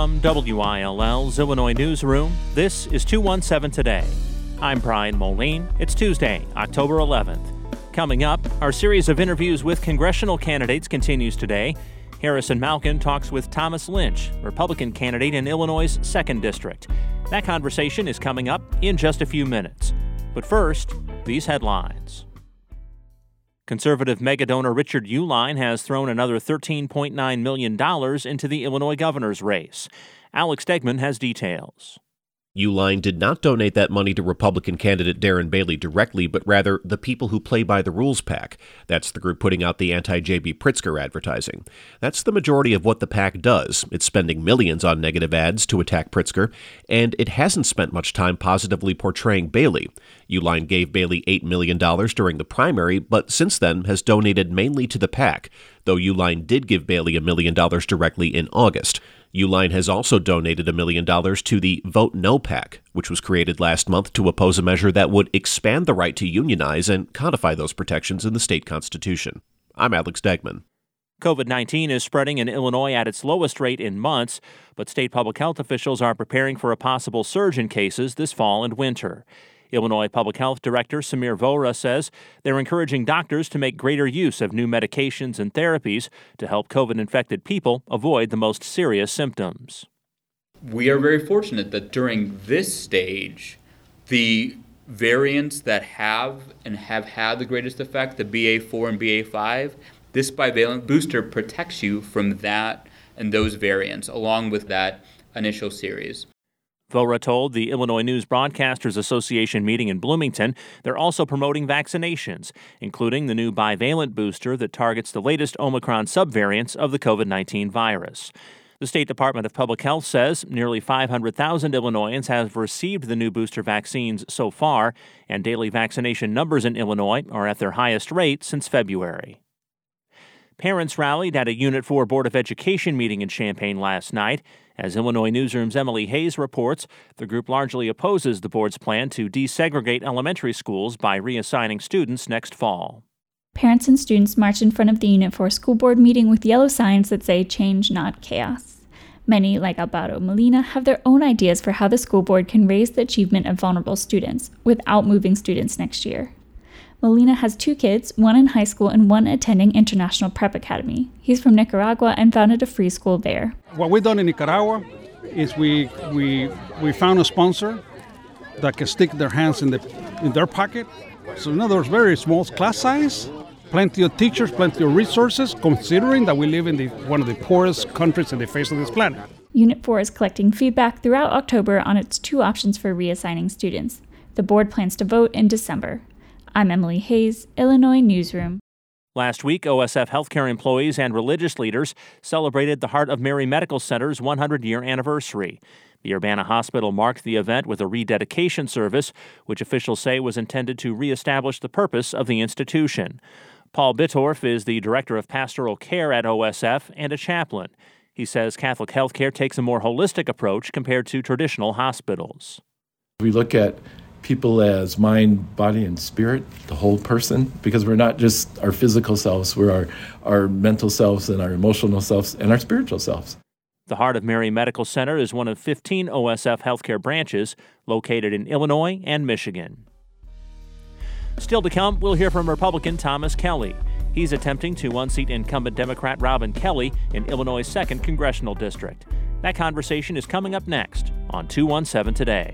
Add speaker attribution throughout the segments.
Speaker 1: From WILL's Illinois Newsroom, this is 217 Today. I'm Brian Moline. It's Tuesday, October 11th. Coming up, our series of interviews with congressional candidates continues today. Harrison Malkin talks with Thomas Lynch, Republican candidate in Illinois' 2nd District. That conversation is coming up in just a few minutes. But first, these headlines. Conservative megadonor Richard Uihlein has thrown another $13.9 million into the Illinois governor's race. Alex Stegman has details.
Speaker 2: Uihlein did not donate that money to Republican candidate Darren Bailey directly, but rather the People Who Play by the Rules PAC. That's the group putting out the anti-J.B. Pritzker advertising. That's the majority of what the PAC does. It's spending millions on negative ads to attack Pritzker, and it hasn't spent much time positively portraying Bailey. Uihlein gave Bailey $8 million during the primary, but since then has donated mainly to the PAC, though Uihlein did give Bailey $1 million directly in August. Uihlein has also donated $1 million to the Vote No PAC, which was created last month to oppose a measure that would expand the right to unionize and codify those protections in the state constitution. I'm Alex Stegman.
Speaker 1: COVID-19 is spreading in Illinois at its lowest rate in months, but state public health officials are preparing for a possible surge in cases this fall and winter. Illinois Public Health Director Samir Vohra says they're encouraging doctors to make greater use of new medications and therapies to help COVID-infected people avoid the most serious symptoms.
Speaker 3: We are very fortunate that during this stage, the variants that have had the greatest effect, the BA4 and BA5, this bivalent booster protects you from that and those variants, along with that initial series.
Speaker 1: Vohra told the Illinois News Broadcasters Association meeting in Bloomington they're also promoting vaccinations, including the new bivalent booster that targets the latest Omicron subvariants of the COVID-19 virus. The State Department of Public Health says nearly 500,000 Illinoisans have received the new booster vaccines so far, and daily vaccination numbers in Illinois are at their highest rate since February. Parents rallied at a Unit 4 Board of Education meeting in Champaign last night. As Illinois Newsroom's Emily Hayes reports, the group largely opposes the board's plan to desegregate elementary schools by reassigning students next fall.
Speaker 4: Parents and students marched in front of the Unit 4 school board meeting with yellow signs that say "Change, not chaos." Many, like Alvaro Molina, have their own ideas for how the school board can raise the achievement of vulnerable students without moving students next year. Molina has 2 kids, one in high school and one attending International Prep Academy. He's from Nicaragua and founded a free school there.
Speaker 5: What we've done in Nicaragua is we found a sponsor that can stick their hands in their pocket. So in other words, very small class size, plenty of teachers, plenty of resources, considering that we live in one of the poorest countries on the face of this planet.
Speaker 4: Unit 4 is collecting feedback throughout October on its 2 options for reassigning students. The board plans to vote in December. I'm Emily Hayes, Illinois Newsroom.
Speaker 1: Last week, OSF healthcare employees and religious leaders celebrated the Heart of Mary Medical Center's 100-year anniversary. The Urbana Hospital marked the event with a rededication service, which officials say was intended to reestablish the purpose of the institution. Paul Bittorf is the director of pastoral care at OSF and a chaplain. He says Catholic healthcare takes a more holistic approach compared to traditional hospitals.
Speaker 6: We look at people as mind, body, and spirit, the whole person, because we're not just our physical selves, we're our mental selves and our emotional selves and our spiritual selves.
Speaker 1: The Heart of Mary Medical Center is one of 15 OSF healthcare branches located in Illinois and Michigan. Still to come, we'll hear from Republican Thomas Kelly. He's attempting to unseat incumbent Democrat Robin Kelly in Illinois' 2nd Congressional District. That conversation is coming up next on 217 Today.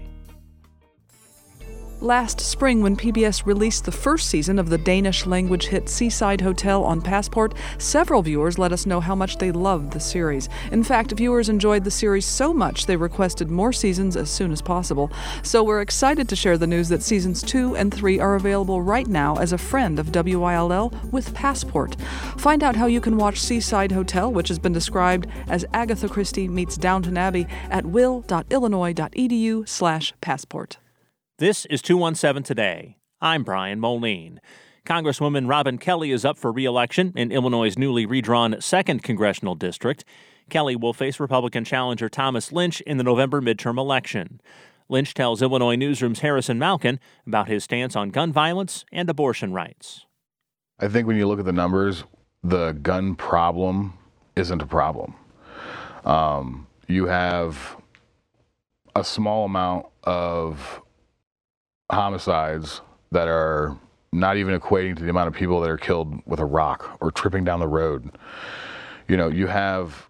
Speaker 7: Last spring, when PBS released the first season of the Danish-language hit Seaside Hotel on Passport, several viewers let us know how much they loved the series. In fact, viewers enjoyed the series so much they requested more seasons as soon as possible. So we're excited to share the news that seasons 2 and 3 are available right now as a friend of WILL with Passport. Find out how you can watch Seaside Hotel, which has been described as Agatha Christie meets Downton Abbey, at will.illinois.edu/passport.
Speaker 1: This is 217 Today. I'm Brian Moline. Congresswoman Robin Kelly is up for re-election in Illinois' newly redrawn 2nd Congressional District. Kelly will face Republican challenger Thomas Lynch in the November midterm election. Lynch tells Illinois Newsroom's Harrison Malkin about his stance on gun violence and abortion rights.
Speaker 8: I think when you look at the numbers, the gun problem isn't a problem. you have a small amount of homicides that are not even equating to the amount of people that are killed with a rock or tripping down the road. You have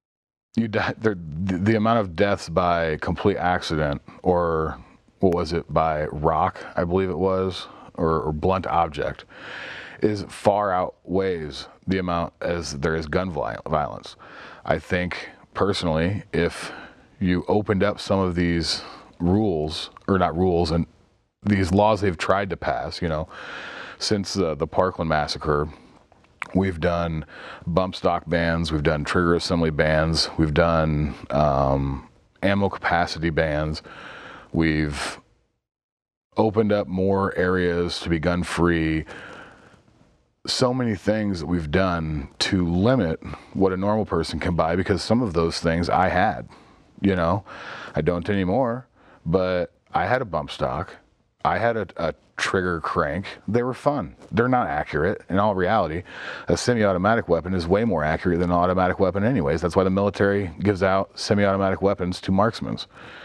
Speaker 8: the amount of deaths by complete accident, or what was it, by rock, I believe it was, or blunt object, is far outweighs the amount as there is gun violence. I think personally, if you opened up some of these rules, or not rules, and these laws they've tried to pass, since the Parkland massacre, we've done bump stock bans, we've done trigger assembly bans, we've done ammo capacity bans, we've opened up more areas to be gun free. So many things that we've done to limit what a normal person can buy, because some of those things I had, I don't anymore, but I had a bump stock. I had a trigger crank. They were fun. They're not accurate. In all reality, a semi-automatic weapon is way more accurate than an automatic weapon anyways. That's why the military gives out semi-automatic weapons to marksmen.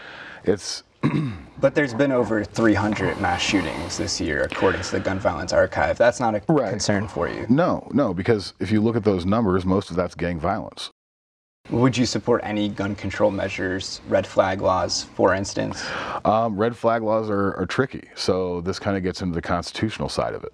Speaker 9: But there's been over 300 mass shootings this year, according to the Gun Violence Archive. That's not a concern for you?
Speaker 8: No, because if you look at those numbers, most of that's gang violence.
Speaker 9: Would you support any gun control measures, red flag laws, for instance?
Speaker 8: Red flag laws are tricky, so this kind of gets into the constitutional side of it.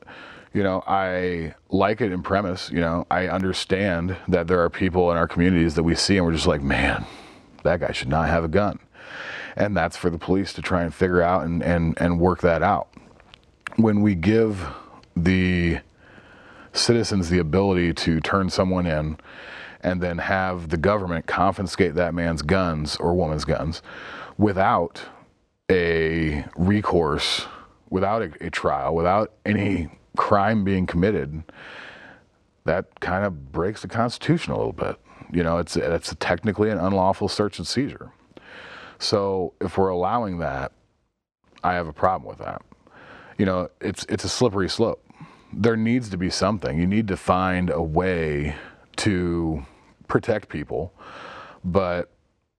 Speaker 8: I like it in premise. I understand that there are people in our communities that we see and we're just like, man, that guy should not have a gun. And that's for the police to try and figure out and work that out. When we give the citizens the ability to turn someone in and then have the government confiscate that man's guns or woman's guns without a recourse, without a trial, without any crime being committed, that kind of breaks the Constitution a little bit. It's technically an unlawful search and seizure. So if we're allowing that, I have a problem with that. It's a slippery slope. There needs to be something. You need to find a way to protect people, but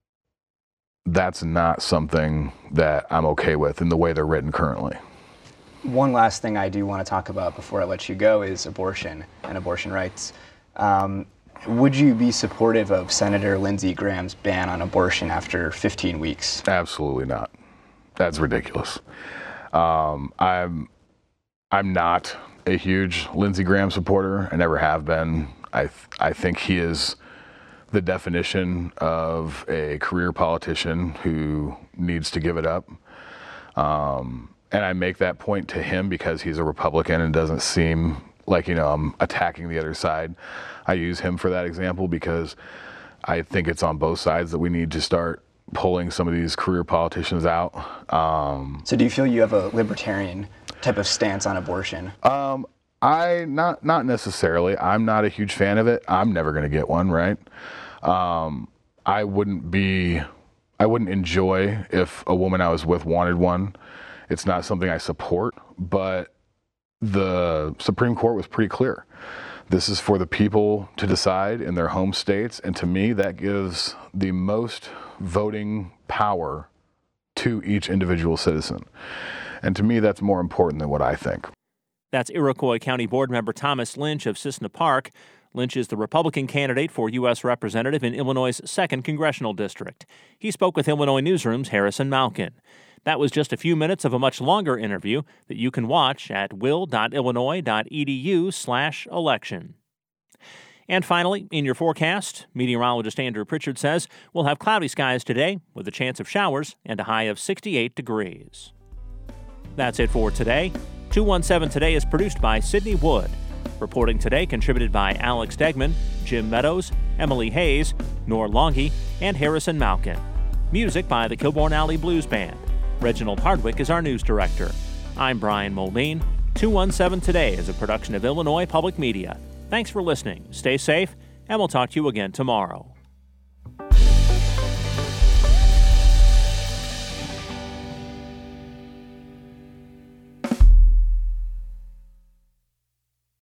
Speaker 8: that's not something that I'm okay with in the way they're written currently.
Speaker 9: One last thing I do want to talk about before I let you go is abortion and abortion rights. Would you be supportive of Senator Lindsey Graham's ban on abortion after 15 weeks?
Speaker 8: Absolutely not. That's ridiculous. I'm not a huge Lindsey Graham supporter. I never have been. I think he is the definition of a career politician who needs to give it up. And I make that point to him because he's a Republican and doesn't seem like, I'm attacking the other side. I use him for that example because I think it's on both sides that we need to start pulling some of these career politicians out.
Speaker 9: So do you feel you have a libertarian type of stance on abortion?
Speaker 8: Not necessarily. I'm not a huge fan of it. I'm never going to get one, right? I wouldn't enjoy if a woman I was with wanted one. It's not something I support, but the Supreme Court was pretty clear. This is for the people to decide in their home states, and to me, that gives the most voting power to each individual citizen. And to me, that's more important than what I think.
Speaker 1: That's Iroquois County Board Member Thomas Lynch of Cissna Park. Lynch is the Republican candidate for U.S. Representative in Illinois' 2nd Congressional District. He spoke with Illinois Newsroom's Harrison Malkin. That was just a few minutes of a much longer interview that you can watch at will.illinois.edu/election. And finally, in your forecast, meteorologist Andrew Pritchard says we'll have cloudy skies today with a chance of showers and a high of 68 degrees. That's it for today. 217 Today is produced by Sydney Wood. Reporting today contributed by Alex Degman, Jim Meadows, Emily Hayes, Nor Longy, and Harrison Malkin. Music by the Kilbourne Alley Blues Band. Reginald Hardwick is our news director. I'm Brian Moline. 217 Today is a production of Illinois Public Media. Thanks for listening. Stay safe, and we'll talk to you again tomorrow.